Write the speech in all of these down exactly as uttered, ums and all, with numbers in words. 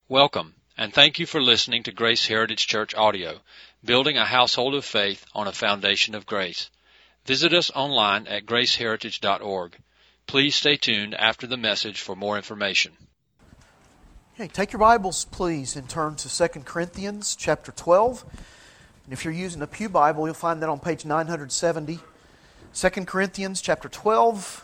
Welcome, and thank you for listening to Grace Heritage Church Audio, building a household of faith on a foundation of grace. Visit us online at grace heritage dot org. Please stay tuned after the message for more information. Okay, take your Bibles, please, and turn to Second Corinthians chapter twelve. And if you're using a Pew Bible, you'll find that on page nine seventy. Second Corinthians chapter twelve.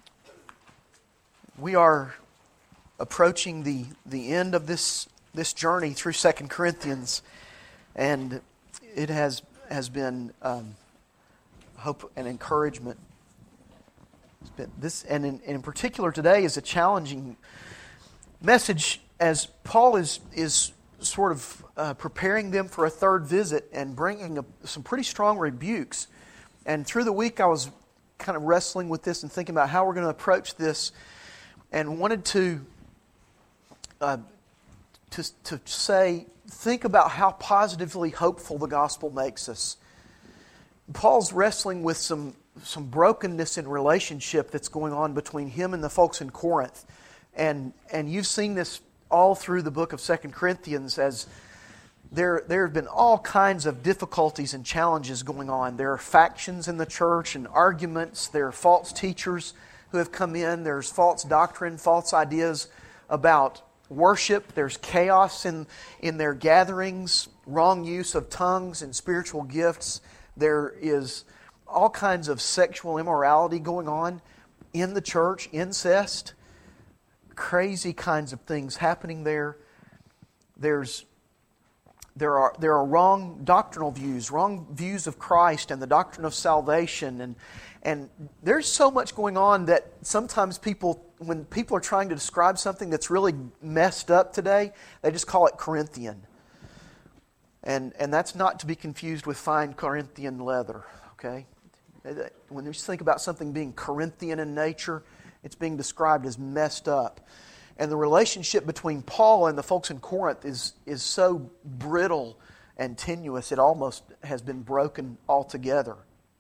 We are approaching the, the end of this this journey through Second Corinthians, and it has has been um, hope and encouragement. It's been this, and in, and in particular today is a challenging message as Paul is is sort of uh, preparing them for a third visit and bringing a, some pretty strong rebukes. And through the week, I was kind of wrestling with this and thinking about how we're going to approach this, and wanted to. Uh, to, to say, think about how positively hopeful the gospel makes us. Paul's wrestling with some, some brokenness in relationship that's going on between him and the folks in Corinth. And, and you've seen this all through the book of Second Corinthians as there, there have been all kinds of difficulties and challenges going on. There are factions in the church and arguments. There are false teachers who have come in. There's false doctrine, false ideas about worship. There's chaos in, in their gatherings, wrong use of tongues and spiritual gifts. There is all kinds of sexual immorality going on in the church, incest, crazy kinds of things happening there. There's there are there are wrong doctrinal views, wrong views of Christ and the doctrine of salvation, and and there's so much going on that sometimes people, when people are trying to describe something that's really messed up today, they just call it Corinthian. And and that's not to be confused with fine Corinthian leather, okay? When you think about something being Corinthian in nature, it's being described as messed up. And the relationship between Paul and the folks in Corinth is, is so brittle and tenuous, it almost has been broken altogether.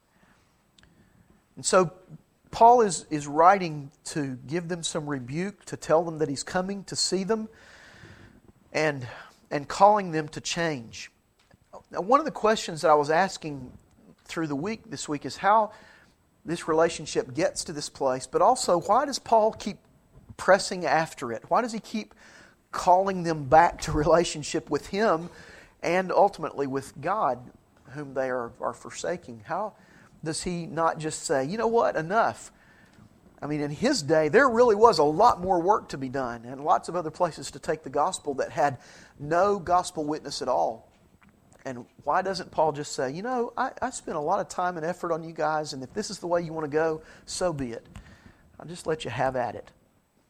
And so Paul is, is writing to give them some rebuke, to tell them that he's coming to see them, and, and calling them to change. Now, one of the questions that I was asking through the week this week is how this relationship gets to this place, but also why does Paul keep pressing after it? Why does he keep calling them back to relationship with him and ultimately with God, whom they are, are forsaking? How does he not just say, you know what, enough? I mean, in his day, there really was a lot more work to be done and lots of other places to take the gospel that had no gospel witness at all. And why doesn't Paul just say, you know, I, I spent a lot of time and effort on you guys, and if this is the way you want to go, so be it. I'll just let you have at it.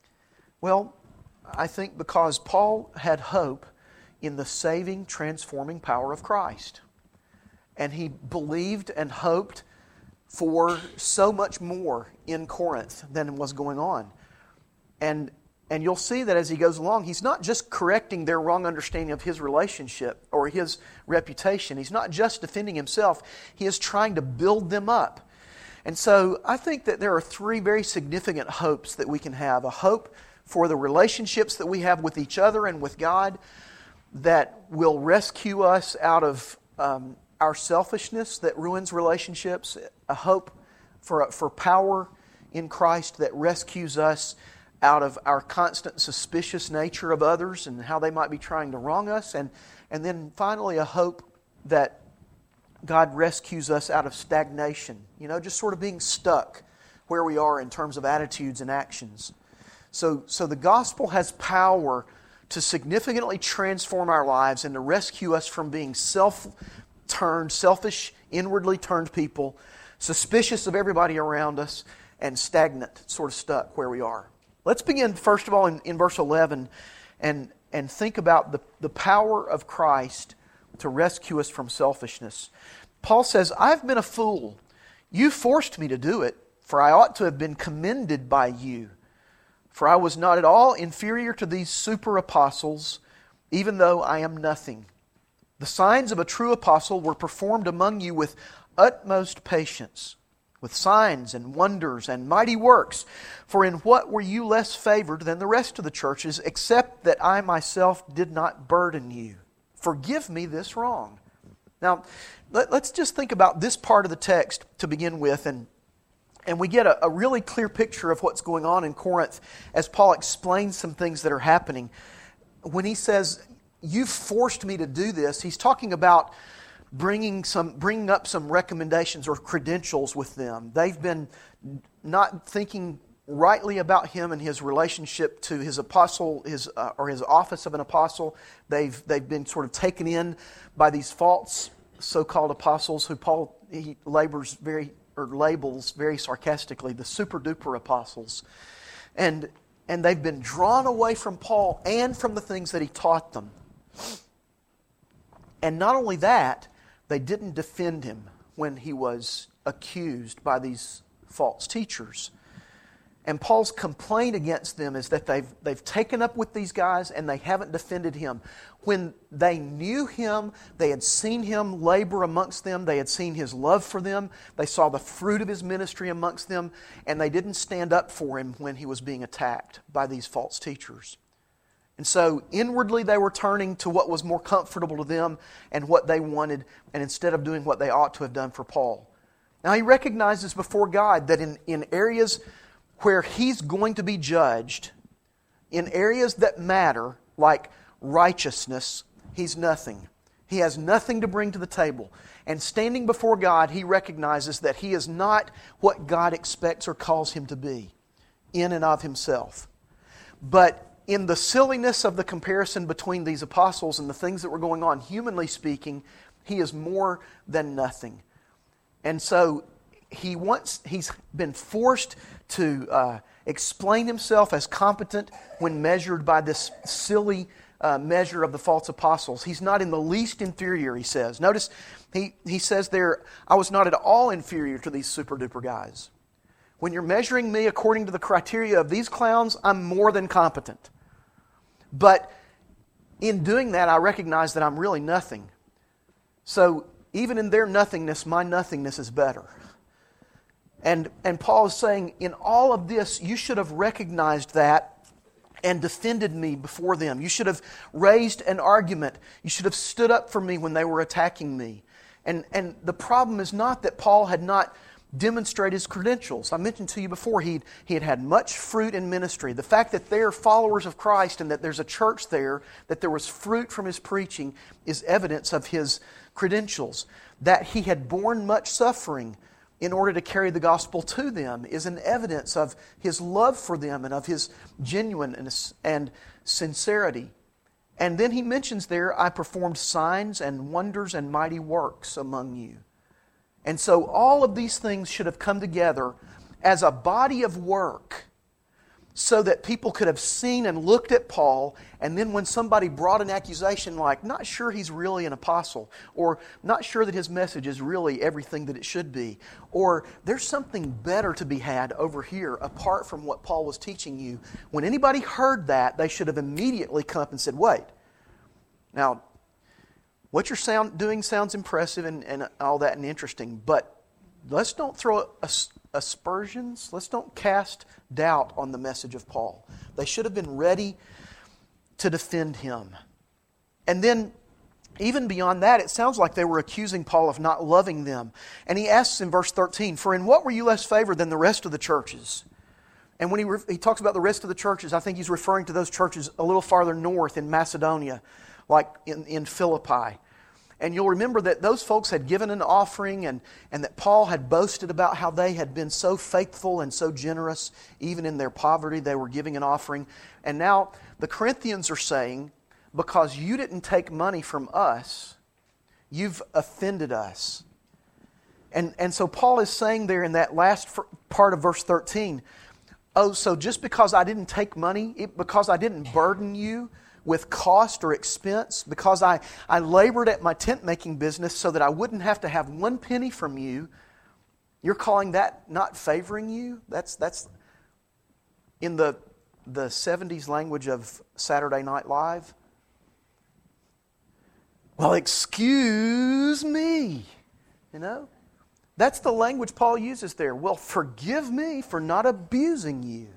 Well, I think because Paul had hope in the saving, transforming power of Christ. And he believed and hoped for so much more in Corinth than was going on. And and you'll see that as he goes along, he's not just correcting their wrong understanding of his relationship or his reputation. He's not just defending himself. He is trying to build them up. And so I think that there are three very significant hopes that we can have. A hope for the relationships that we have with each other and with God that will rescue us out of um, our selfishness that ruins relationships. A hope for, for power in Christ that rescues us out of our constant suspicious nature of others and how they might be trying to wrong us. And, and then finally a hope that God rescues us out of stagnation. You know, just sort of being stuck where we are in terms of attitudes and actions. So, so the gospel has power to significantly transform our lives and to rescue us from being self-turned, selfish, inwardly turned people, suspicious of everybody around us, and stagnant, sort of stuck where we are. Let's begin, first of all, in, in verse eleven and, and think about the, the power of Christ to rescue us from selfishness. Paul says, I've been a fool. You forced me to do it, for I ought to have been commended by you. For I was not at all inferior to these super apostles, even though I am nothing. The signs of a true apostle were performed among you with utmost patience. with signs and wonders and mighty works. For in what were you less favored than the rest of the churches, except that I myself did not burden you? Forgive me this wrong. Now, let, let's just think about this part of the text to begin with, and, and we get a, a really clear picture of what's going on in Corinth as Paul explains some things that are happening. When he says, you've forced me to do this, he's talking about bringing some, bringing up some recommendations or credentials with them. They've been not thinking rightly about him and his relationship to his apostle, his uh, or his office of an apostle. They've they've been sort of taken in by these false so-called apostles who Paul he labors very or labels very sarcastically the super duper apostles, and and they've been drawn away from Paul and from the things that he taught them. And not only that, they didn't defend him when he was accused by these false teachers. And Paul's complaint against them is that they've, they've taken up with these guys and they haven't defended him. When they knew him, they had seen him labor amongst them, they had seen his love for them, they saw the fruit of his ministry amongst them, and they didn't stand up for him when he was being attacked by these false teachers. And so inwardly they were turning to what was more comfortable to them and what they wanted, and instead of doing what they ought to have done for Paul. Now he recognizes before God that in, in areas where he's going to be judged, in areas that matter, like righteousness, he's nothing. He has nothing to bring to the table. And standing before God, he recognizes that he is not what God expects or calls him to be in and of himself. But in the silliness of the comparison between these apostles and the things that were going on, humanly speaking, he is more than nothing. And so he wants, he's been forced to uh, explain himself as competent when measured by this silly uh, measure of the false apostles. He's not in the least inferior, he says. Notice he, he says there, I was not at all inferior to these super duper guys. When you're measuring me according to the criteria of these clowns, I'm more than competent. But in doing that, I recognize that I'm really nothing. So even in their nothingness, my nothingness is better. And, and Paul is saying, in all of this, you should have recognized that and defended me before them. You should have raised an argument. You should have stood up for me when they were attacking me. And, and the problem is not that Paul had not demonstrate his credentials. I mentioned to you before, he he had had much fruit in ministry. The fact that they're followers of Christ and that there's a church there, that there was fruit from his preaching, is evidence of his credentials. That he had borne much suffering in order to carry the gospel to them is an evidence of his love for them and of his genuineness and sincerity. And then he mentions there, I performed signs and wonders and mighty works among you. And so all of these things should have come together as a body of work so that people could have seen and looked at Paul, and then when somebody brought an accusation like, not sure he's really an apostle, or not sure that his message is really everything that it should be, or there's something better to be had over here apart from what Paul was teaching you, when anybody heard that, they should have immediately come up and said, wait, now, what you're sound, doing sounds impressive and, and all that and interesting, but let's don't throw as, aspersions. Let's don't cast doubt on the message of Paul. They should have been ready to defend him. And then, even beyond that, it sounds like they were accusing Paul of not loving them. And he asks in verse thirteen, for in what were you less favored than the rest of the churches? And when he, re- he talks about the rest of the churches, I think he's referring to those churches a little farther north in Macedonia, like in, in Philippi. And you'll remember that those folks had given an offering and, and that Paul had boasted about how they had been so faithful and so generous. Even in their poverty, they were giving an offering. And now the Corinthians are saying, because you didn't take money from us, you've offended us. And, and so Paul is saying there in that last part of verse thirteen, oh, so just because I didn't take money, it, because I didn't burden you with cost or expense, because I, I labored at my tent-making business so that I wouldn't have to have one penny from you, you're calling that not favoring you? That's that's in the the seventies language of Saturday Night Live. Well, excuse me, you know? That's the language Paul uses there. Well, forgive me for not abusing you.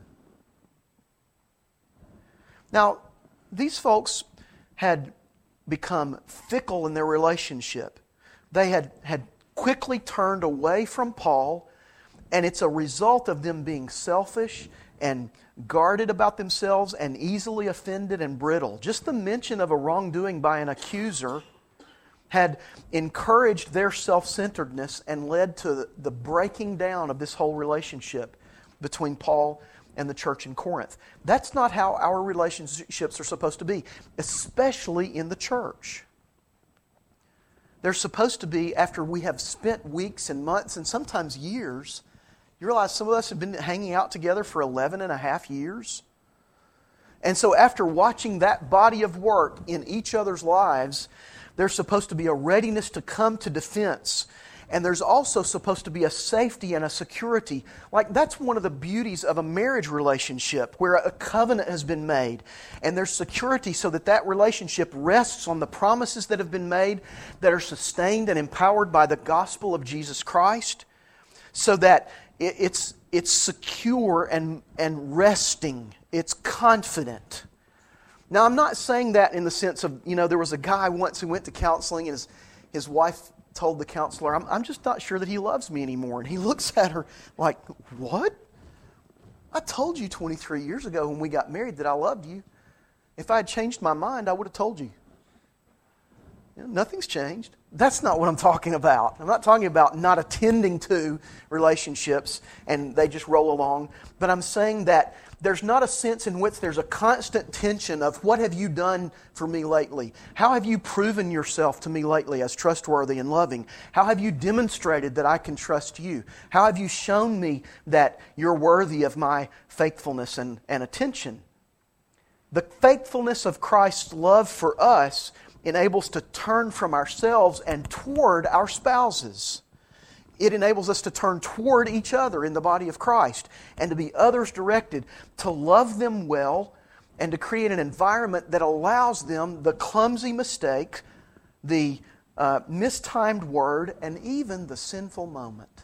Now, these folks had become fickle in their relationship. They had, had quickly turned away from Paul, and it's a result of them being selfish and guarded about themselves and easily offended and brittle. Just the mention of a wrongdoing by an accuser had encouraged their self-centeredness and led to the breaking down of this whole relationship between Paul and the church in Corinth. That's not how our relationships are supposed to be, especially in the church. They're supposed to be, after we have spent weeks and months and sometimes years. You realize some of us have been hanging out together for eleven and a half years? And so after watching that body of work in each other's lives, there's supposed to be a readiness to come to defense. And there's also supposed to be a safety and a security. Like, that's one of the beauties of a marriage relationship, where a covenant has been made. And there's security so that that relationship rests on the promises that have been made, that are sustained and empowered by the gospel of Jesus Christ, so that it's, it's secure and, and resting. It's confident. Now, I'm not saying that in the sense of, you know, there was a guy once who went to counseling and his, his wife told the counselor, I'm, I'm just not sure that he loves me anymore. And he looks at her like, what? I told you twenty-three years ago when we got married that I loved you. If I had changed my mind, I would have told you. You know, nothing's changed. That's not what I'm talking about. I'm not talking about not attending to relationships and they just roll along. But I'm saying that there's not a sense in which there's a constant tension of what have you done for me lately? How have you proven yourself to me lately as trustworthy and loving? How have you demonstrated that I can trust you? How have you shown me that you're worthy of my faithfulness and, and attention? The faithfulness of Christ's love for us enables to turn from ourselves and toward our spouses. It enables us to turn toward each other in the body of Christ and to be others-directed, to love them well, and to create an environment that allows them the clumsy mistake, the uh, mistimed word, and even the sinful moment.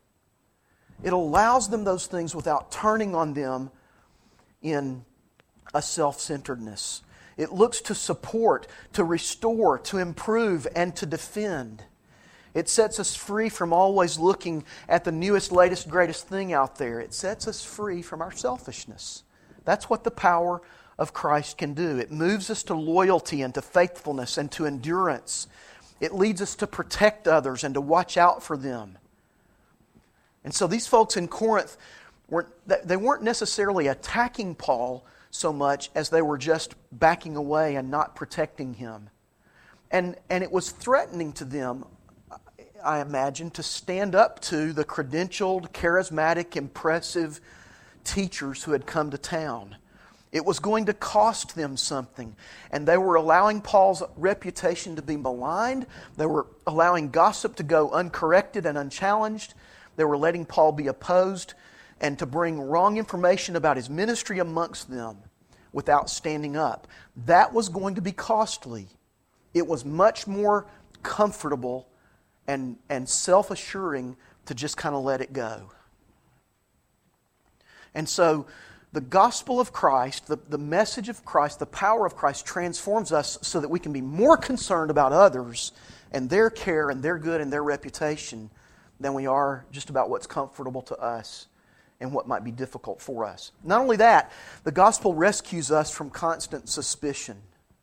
It allows them those things without turning on them in a self-centeredness. It looks to support, to restore, to improve, and to defend. It sets us free from always looking at the newest, latest, greatest thing out there. It sets us free from our selfishness. That's what the power of Christ can do. It moves us to loyalty and to faithfulness and to endurance. It leads us to protect others and to watch out for them. And so these folks in Corinth, weren't, they weren't necessarily attacking Paul so much as they were just backing away and not protecting him. And, and it was threatening to them, I imagine, to stand up to the credentialed, charismatic, impressive teachers who had come to town. It was going to cost them something. And they were allowing Paul's reputation to be maligned. They were allowing gossip to go uncorrected and unchallenged. They were letting Paul be opposed and to bring wrong information about his ministry amongst them without standing up. That was going to be costly. It was much more comfortable and, and self-assuring to just kind of let it go. And so the gospel of Christ, the, the message of Christ, the power of Christ transforms us so that we can be more concerned about others and their care and their good and their reputation than we are just about what's comfortable to us and what might be difficult for us. Not only that, the gospel rescues us from constant suspicion.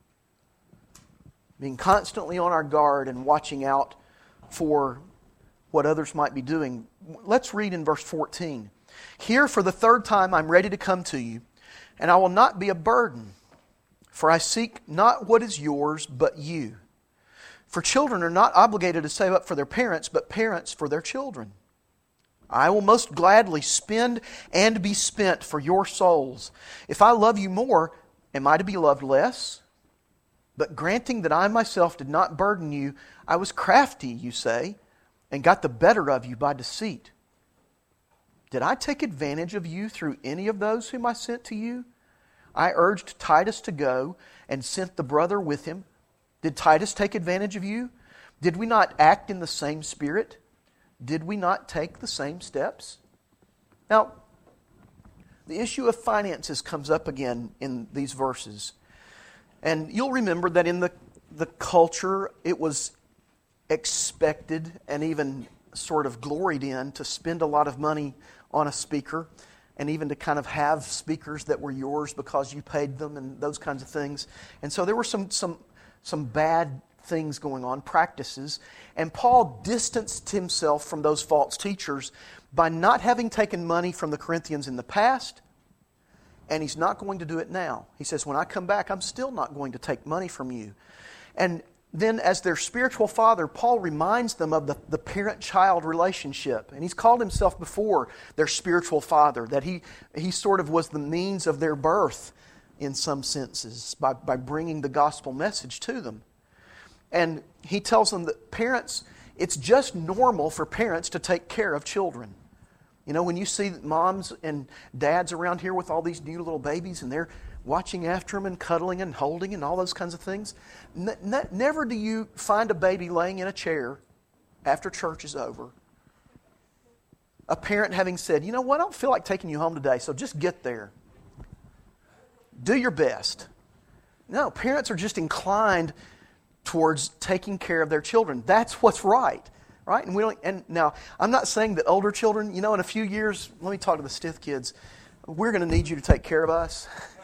Being constantly on our guard and watching out for what others might be doing. Let's read in verse fourteen. Here for the third time I'm ready to come to you, and I will not be a burden, for I seek not what is yours, but you. For children are not obligated to save up for their parents, but parents for their children. I will most gladly spend and be spent for your souls. If I love you more, am I to be loved less? But granting that I myself did not burden you, I was crafty, you say, and got the better of you by deceit. Did I take advantage of you through any of those whom I sent to you? I urged Titus to go and sent the brother with him. Did Titus take advantage of you? Did we not act in the same spirit? did we not take the same steps? Now, the issue of finances comes up again in these verses. And you'll remember that in the, the culture, it was expected and even sort of gloried in to spend a lot of money on a speaker, and even to kind of have speakers that were yours because you paid them and those kinds of things. And so there were some some some bad things going on, practices, and Paul distanced himself from those false teachers by not having taken money from the Corinthians in the past, and he's not going to do it now. He says, when I come back, I'm still not going to take money from you. And then as their spiritual father, Paul reminds them of the, the parent-child relationship. And he's called himself before their spiritual father, that he, he sort of was the means of their birth in some senses by, by bringing the gospel message to them. And he tells them that parents, it's just normal for parents to take care of children. You know, when you see moms and dads around here with all these new little babies and they're watching after them and cuddling and holding and all those kinds of things, ne- ne- never do you find a baby laying in a chair after church is over. A parent having said, you know what, I don't feel like taking you home today, so just get there. Do your best. No, parents are just inclined towards taking care of their children. That's what's right. Right? And we don't. And now, I'm not saying that older children, you know, in a few years, let me talk to the Stith kids, we're going to need you to take care of us.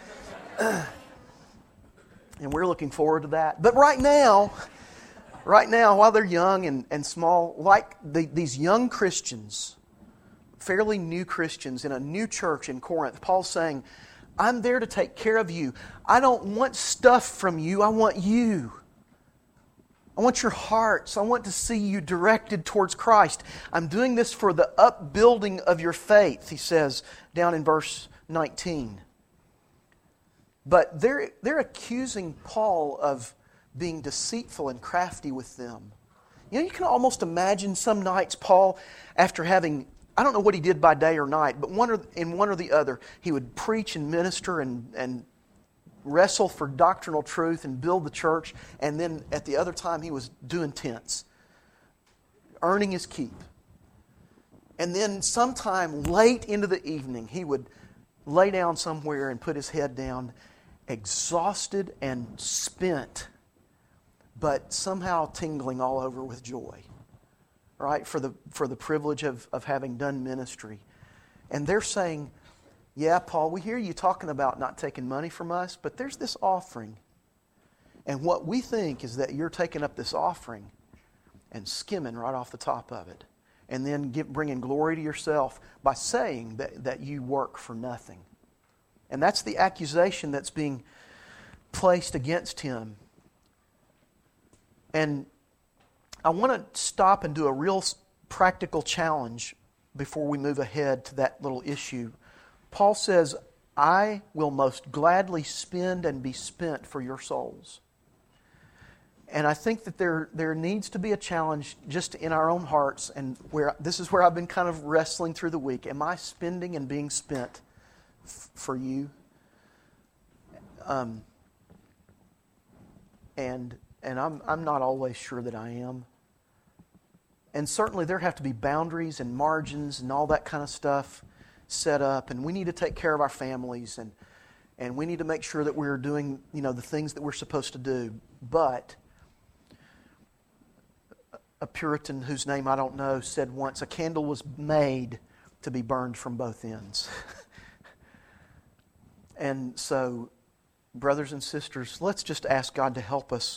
And we're looking forward to that. But right now, right now, while they're young and, and small, like the, these young Christians, fairly new Christians in a new church in Corinth, Paul's saying, I'm there to take care of you. I don't want stuff from you. I want you. I want your hearts. I want to see you directed towards Christ. I'm doing this for the upbuilding of your faith, he says down in verse nineteen. But they're, they're accusing Paul of being deceitful and crafty with them. You know, you can almost imagine some nights Paul, after having, I don't know what he did by day or night, but one or, in one or the other, he would preach and minister and, and wrestle for doctrinal truth and build the church, and then at the other time he was doing tents, earning his keep. And then sometime late into the evening he would lay down somewhere and put his head down, exhausted and spent, but somehow tingling all over with joy, right, for the for the privilege of, of having done ministry. And they're saying, yeah, Paul, we hear you talking about not taking money from us, but there's this offering. And what we think is that you're taking up this offering and skimming right off the top of it. And then give, bringing glory to yourself by saying that, that you work for nothing. And that's the accusation that's being placed against him. And I want to stop and do a real practical challenge before we move ahead to that little issue. Paul says, I will most gladly spend and be spent for your souls. And I think that there, there needs to be a challenge just in our own hearts, and where this is where I've been kind of wrestling through the week. Am I spending and being spent f- for you? Um, and and I'm I'm not always sure that I am. And certainly there have to be boundaries and margins and all that kind of stuff set up, and we need to take care of our families, and and we need to make sure that we're doing, you know, the things that we're supposed to do. But a Puritan whose name I don't know said once, a candle was made to be burned from both ends. And so, brothers and sisters, let's just ask God to help us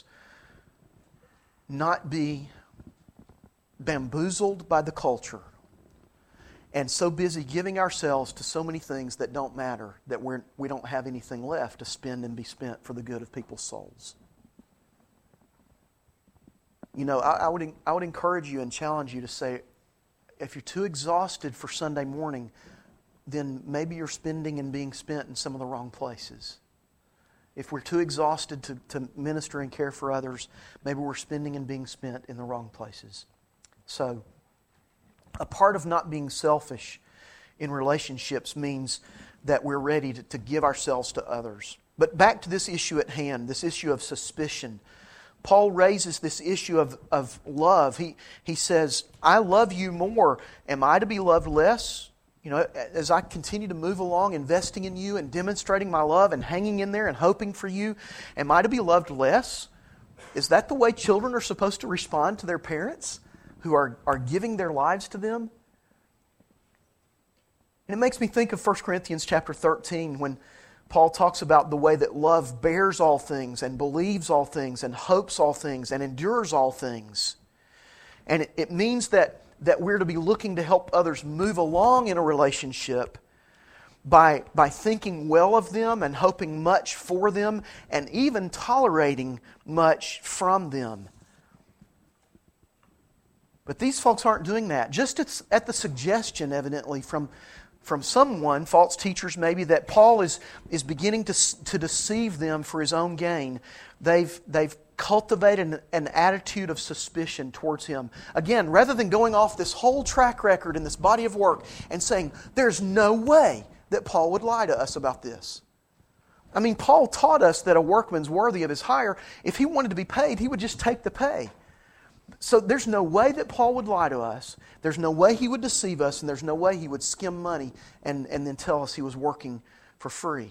not be bamboozled by the culture and so busy giving ourselves to so many things that don't matter that we're, we don't have anything left to spend and be spent for the good of people's souls. You know, I, I would I would encourage you and challenge you to say, if you're too exhausted for Sunday morning, then maybe you're spending and being spent in some of the wrong places. If we're too exhausted to, to minister and care for others, maybe we're spending and being spent in the wrong places. So, a part of not being selfish in relationships means that we're ready to, to give ourselves to others. But back to this issue at hand, this issue of suspicion. Paul raises this issue of, of love. He, he says, I love you more. Am I to be loved less? You know, as I continue to move along, investing in you and demonstrating my love and hanging in there and hoping for you, am I to be loved less? Is that the way children are supposed to respond to their parents who are, are giving their lives to them? And it makes me think of First Corinthians chapter thirteen when Paul talks about the way that love bears all things and believes all things and hopes all things and endures all things. And it, it means that, that we're to be looking to help others move along in a relationship by, by thinking well of them and hoping much for them and even tolerating much from them. But these folks aren't doing that. Just at, at the suggestion, evidently, from from someone, false teachers maybe, that Paul is, is beginning to, to deceive them for his own gain. They've, they've cultivated an, an attitude of suspicion towards him. Again, rather than going off this whole track record in this body of work and saying, there's no way that Paul would lie to us about this. I mean, Paul taught us that a workman's worthy of his hire. If he wanted to be paid, he would just take the pay. So there's no way that Paul would lie to us. There's no way he would deceive us, and there's no way he would skim money and, and then tell us he was working for free.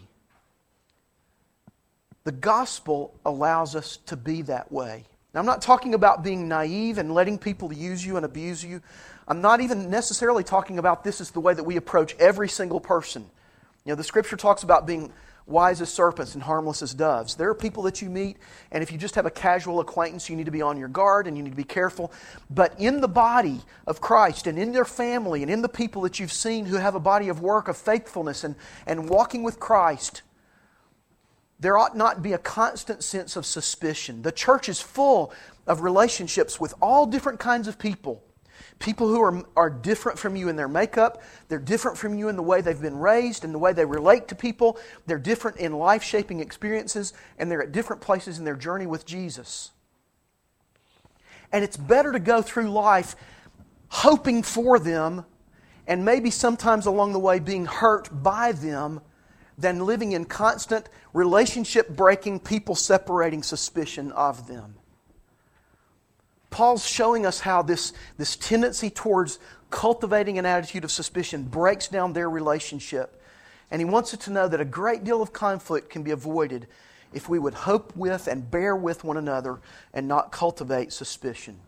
The gospel allows us to be that way. Now, I'm not talking about being naive and letting people use you and abuse you. I'm not even necessarily talking about this is the way that we approach every single person. You know, the Scripture talks about being wise as serpents and harmless as doves. There are people that you meet, and if you just have a casual acquaintance, you need to be on your guard and you need to be careful. But in the body of Christ and in their family and in the people that you've seen who have a body of work of faithfulness and, and walking with Christ, there ought not be a constant sense of suspicion. The church is full of relationships with all different kinds of people. People who are, are different from you in their makeup. They're different from you in the way they've been raised and the way they relate to people. They're different in life-shaping experiences, and they're at different places in their journey with Jesus. And it's better to go through life hoping for them and maybe sometimes along the way being hurt by them than living in constant relationship-breaking, people-separating suspicion of them. Paul's showing us how this, this tendency towards cultivating an attitude of suspicion breaks down their relationship. And he wants us to know that a great deal of conflict can be avoided if we would hope with and bear with one another and not cultivate suspicion.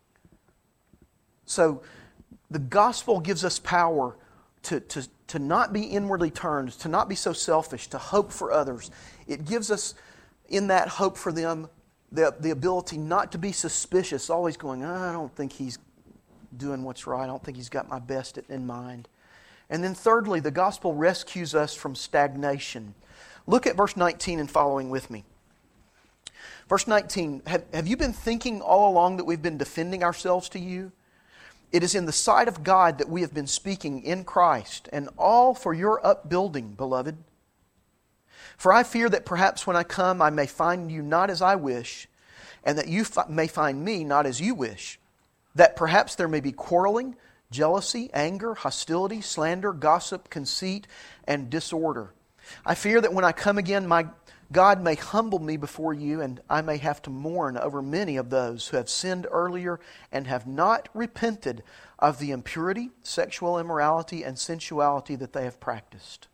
So, the gospel gives us power to, to, to not be inwardly turned, to not be so selfish, to hope for others. It gives us, in that hope for them, The, the ability not to be suspicious, always going, oh, I don't think he's doing what's right. I don't think he's got my best in mind. And then thirdly, the gospel rescues us from stagnation. Look at verse nineteen and following with me. Verse nineteen, have, have you been thinking all along that we've been defending ourselves to you? It is in the sight of God that we have been speaking in Christ, and all for your upbuilding, beloved. For I fear that perhaps when I come I may find you not as I wish, and that you f- may find me not as you wish. That perhaps there may be quarreling, jealousy, anger, hostility, slander, gossip, conceit, and disorder. I fear that when I come again my God may humble me before you, and I may have to mourn over many of those who have sinned earlier and have not repented of the impurity, sexual immorality, and sensuality that they have practiced.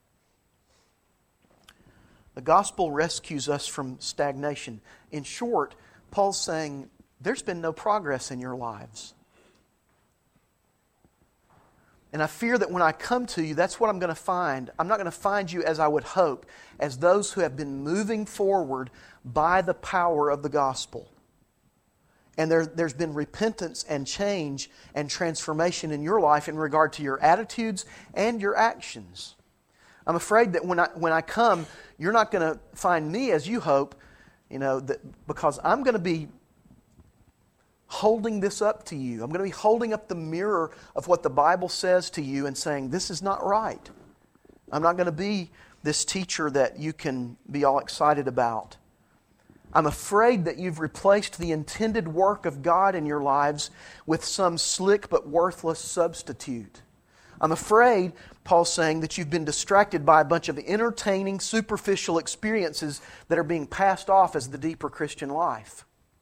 The gospel rescues us from stagnation. In short, Paul's saying, there's been no progress in your lives. And I fear that when I come to you, that's what I'm going to find. I'm not going to find you as I would hope, as those who have been moving forward by the power of the gospel. And there, there's been repentance and change and transformation in your life in regard to your attitudes and your actions. I'm afraid that when I when I come, you're not going to find me as you hope, you know, that because I'm going to be holding this up to you. I'm going to be holding up the mirror of what the Bible says to you and saying, this is not right. I'm not going to be this teacher that you can be all excited about. I'm afraid that you've replaced the intended work of God in your lives with some slick but worthless substitute. I'm afraid, Paul's saying, that you've been distracted by a bunch of entertaining, superficial experiences that are being passed off as the deeper Christian life.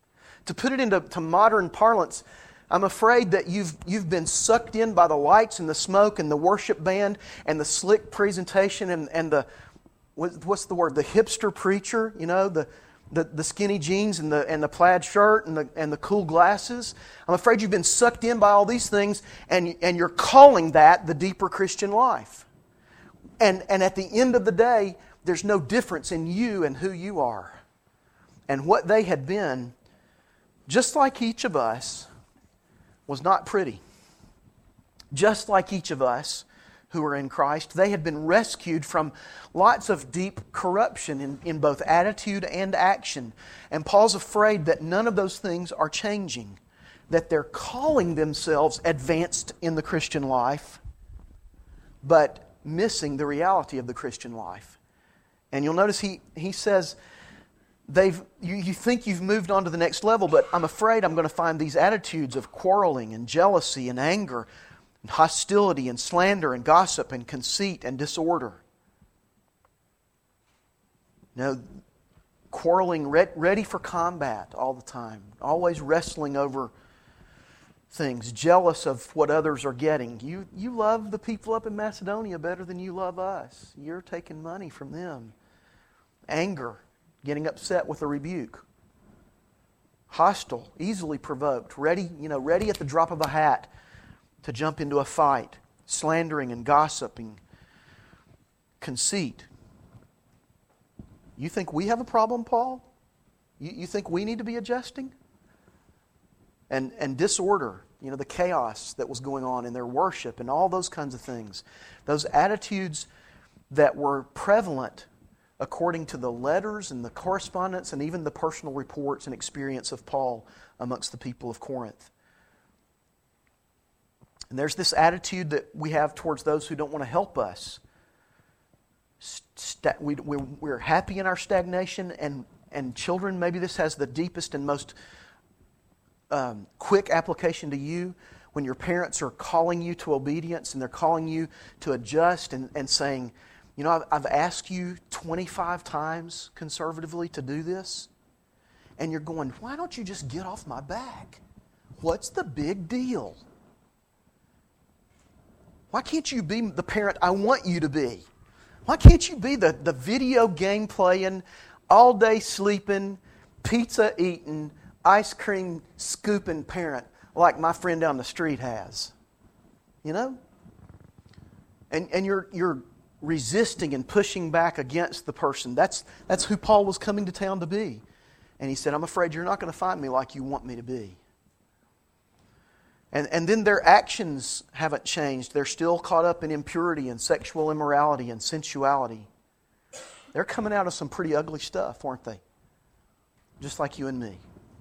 To put it into to modern parlance, I'm afraid that you've you've been sucked in by the lights and the smoke and the worship band and the slick presentation and, and the, what's the word, the hipster preacher, you know, the, the, the skinny jeans and the and the plaid shirt and the and the cool glasses. I'm afraid you've been sucked in by all these things and, and you're calling that the deeper Christian life. And and at the end of the day, there's no difference in you and who you are. And what they had been, just like each of us, was not pretty. Just like each of us who are in Christ, they had been rescued from lots of deep corruption in, in both attitude and action. And Paul's afraid that none of those things are changing. That they're calling themselves advanced in the Christian life, but missing the reality of the Christian life. And you'll notice he, he says, They've, you, you think you've moved on to the next level, but I'm afraid I'm going to find these attitudes of quarreling and jealousy and anger and hostility and slander and gossip and conceit and disorder. You know, quarreling, re- ready for combat all the time, always wrestling over things, jealous of what others are getting. You, you love the people up in Macedonia better than you love us. You're taking money from them. Anger. Getting upset with a rebuke. Hostile, easily provoked, ready, you know, ready at the drop of a hat to jump into a fight. Slandering and gossiping. Conceit. You think we have a problem, Paul? You, you think we need to be adjusting? And and disorder, you know, the chaos that was going on in their worship and all those kinds of things. Those attitudes that were prevalent according to the letters and the correspondence and even the personal reports and experience of Paul amongst the people of Corinth. And there's this attitude that we have towards those who don't want to help us. Sta- we, we, we're happy in our stagnation, and, and children, maybe this has the deepest and most um, quick application to you when your parents are calling you to obedience and they're calling you to adjust and, and saying, you know, I've, I've asked you twenty-five times conservatively to do this, and you're going, why don't you just get off my back? What's the big deal? Why can't you be the parent I want you to be? Why can't you be the, the video game playing, all day sleeping, pizza eating, ice cream scooping parent like my friend down the street has? You know? And and you're you're resisting and pushing back against the person. That's that's who Paul was coming to town to be. And he said, I'm afraid you're not going to find me like you want me to be. And, and then their actions haven't changed. They're still caught up in impurity and sexual immorality and sensuality. They're coming out of some pretty ugly stuff, aren't they? Just like you and me.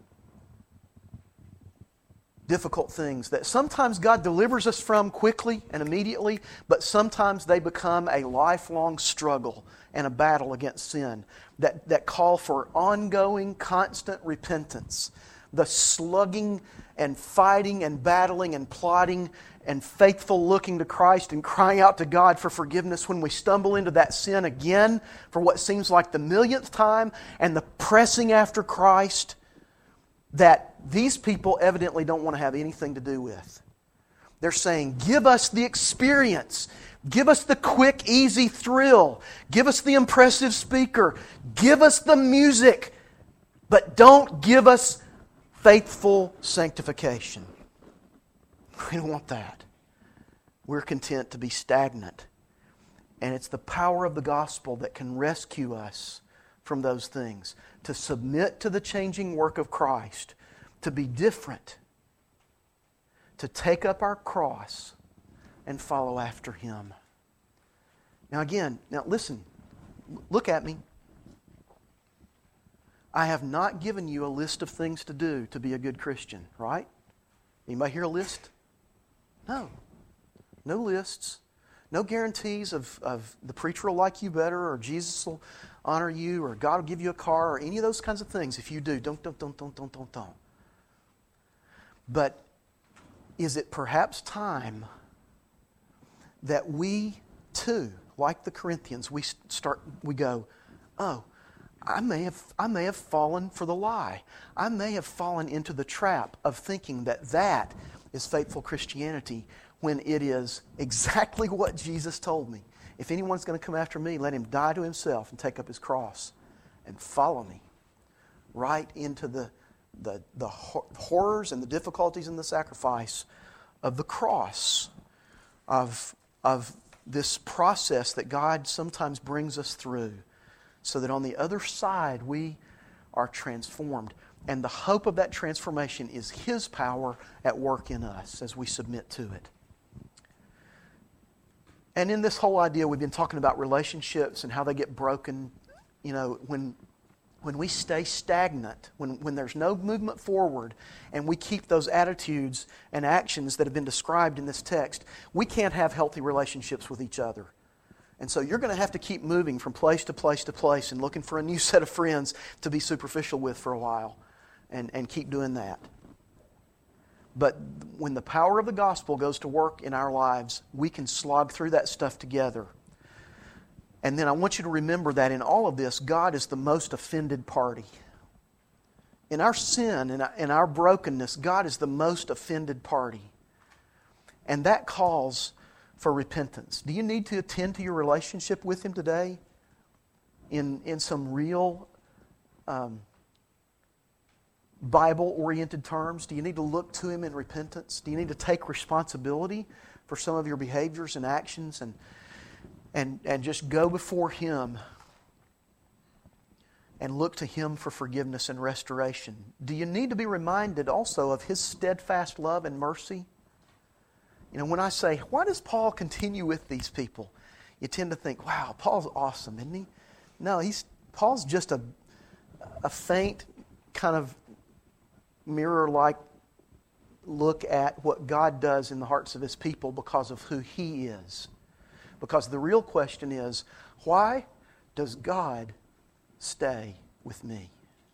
Difficult things that sometimes God delivers us from quickly and immediately, but sometimes they become a lifelong struggle and a battle against sin that, that call for ongoing, constant repentance. The slugging and fighting and battling and plotting and faithful looking to Christ and crying out to God for forgiveness when we stumble into that sin again for what seems like the millionth time, and the pressing after Christ that these people evidently don't want to have anything to do with. They're saying, give us the experience. Give us the quick, easy thrill. Give us the impressive speaker. Give us the music. But don't give us faithful sanctification. We don't want that. We're content to be stagnant. And it's the power of the gospel that can rescue us from those things. To submit to the changing work of Christ. To be different. To take up our cross and follow after Him. Now again, now listen. Look at me. I have not given you a list of things to do to be a good Christian, right? Anybody hear a list? No. No lists. No guarantees of, of the preacher will like you better, or Jesus will honor you, or God will give you a car, or any of those kinds of things. If you do, don't, don't, don't, don't, don't, don't, don't. But is it perhaps time that we too, like the Corinthians, we start, we go, oh, I may have I may have fallen for the lie. I may have fallen into the trap of thinking that that is faithful Christianity when it is exactly what Jesus told me. If anyone's going to come after me, let him die to himself and take up his cross and follow me. Right into the the, the horrors and the difficulties and the sacrifice of the cross, of, of this process that God sometimes brings us through, so that on the other side we are transformed. And the hope of that transformation is His power at work in us as we submit to it. And in this whole idea, we've been talking about relationships and how they get broken. You know, when when we stay stagnant, when, when there's no movement forward, and we keep those attitudes and actions that have been described in this text, we can't have healthy relationships with each other. And so you're going to have to keep moving from place to place to place and looking for a new set of friends to be superficial with for a while, and, and keep doing that. But when the power of the gospel goes to work in our lives, we can slog through that stuff together. And then I want you to remember that in all of this, God is the most offended party. In our sin and in our brokenness, God is the most offended party. And that calls for repentance. Do you need to attend to your relationship with Him today in, in some real um, Bible-oriented terms? Do you need to look to Him in repentance? Do you need to take responsibility for some of your behaviors and actions and and, and just go before Him and look to Him for forgiveness and restoration? Do you need to be reminded also of His steadfast love and mercy? You know, when I say, why does Paul continue with these people? You tend to think, wow, Paul's awesome, isn't he? No, he's Paul's just a, a faint kind of mirror-like look at what God does in the hearts of His people because of who He is. Because the real question is, why does God stay with me?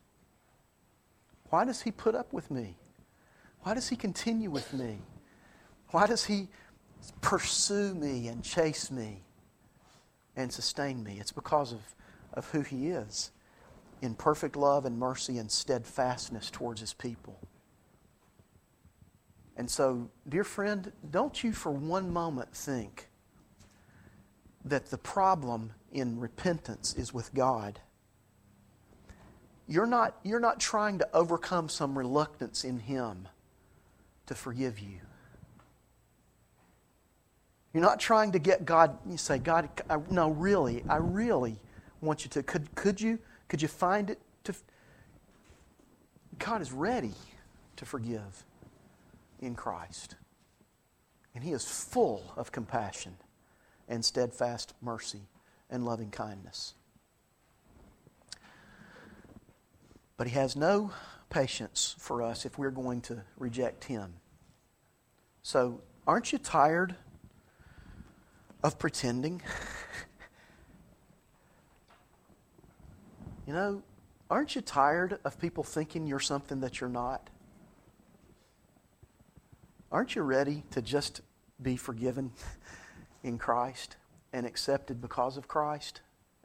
Why does He put up with me? Why does He continue with me? Why does He pursue me and chase me and sustain me? It's because of, of who He is in perfect love and mercy and steadfastness towards His people. And so, dear friend, don't you for one moment think that the problem in repentance is with God. You're not, you're not trying to overcome some reluctance in Him to forgive you. You're not trying to get God, you say, God, I, no, really, I really want you to. Could, could you, could you find it to... God is ready to forgive in Christ. And He is full of compassion and steadfast mercy and loving kindness. But He has no patience for us if we're going to reject Him. So, aren't you tired of pretending? You know, aren't you tired of people thinking you're something that you're not? Aren't you ready to just be forgiven in Christ and accepted because of Christ?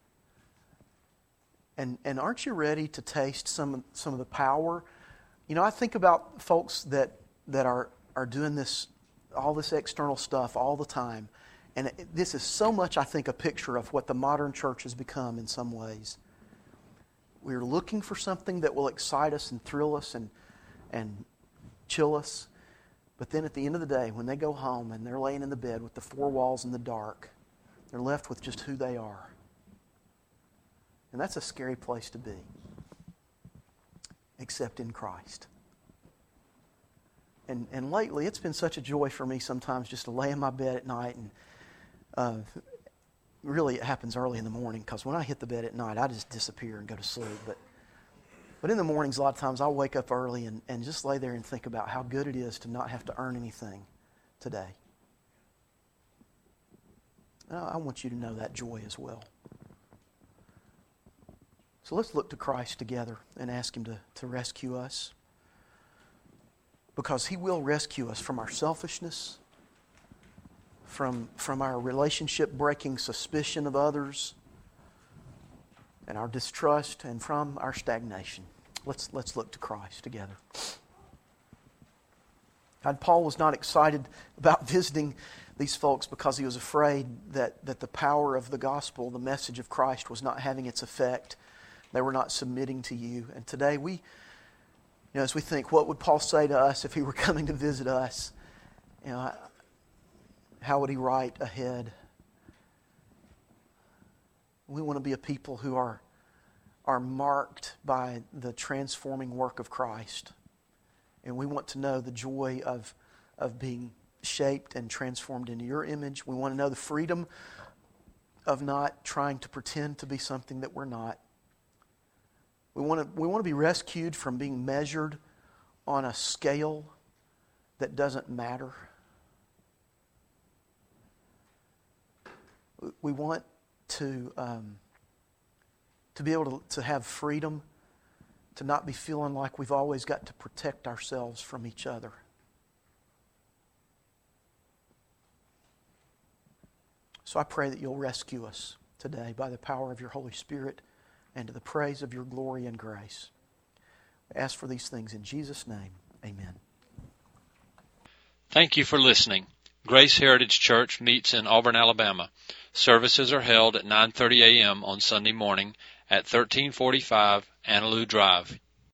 And and aren't you ready to taste some some of the power? You know, I think about folks that that are are doing this, all this external stuff all the time. And it, this is so much, I think, a picture of what the modern church has become in some ways. We're looking for something that will excite us and thrill us and and chill us. But then at the end of the day, when they go home and they're laying in the bed with the four walls in the dark, they're left with just who they are. And that's a scary place to be, except in Christ. And and lately, it's been such a joy for me sometimes just to lay in my bed at night. And uh, really, it happens early in the morning, because when I hit the bed at night, I just disappear and go to sleep. But But in the mornings, a lot of times, I'll wake up early and, and just lay there and think about how good it is to not have to earn anything today. And I want you to know that joy as well. So let's look to Christ together and ask Him to, to rescue us. Because He will rescue us from our selfishness, from, from our relationship-breaking suspicion of others, and our distrust and from our stagnation. Let's, let's look to Christ together. God, Paul was not excited about visiting these folks because he was afraid that, that the power of the gospel, the message of Christ, was not having its effect. They were not submitting to you. And today we, you know, as we think, what would Paul say to us if he were coming to visit us? You know, how would he write ahead? We want to be a people who are, are marked by the transforming work of Christ. And we want to know the joy of, of being shaped and transformed into your image. We want to know the freedom of not trying to pretend to be something that we're not. We want to, we want to be rescued from being measured on a scale that doesn't matter. We want to, um, to be able to, to have freedom, to not be feeling like we've always got to protect ourselves from each other. So I pray that you'll rescue us today by the power of your Holy Spirit and to the praise of your glory and grace. I ask for these things in Jesus' name. Amen. Thank you for listening. Grace Heritage Church meets in Auburn, Alabama. Services are held at nine thirty a.m. on Sunday morning at thirteen forty-five Annaloo Drive,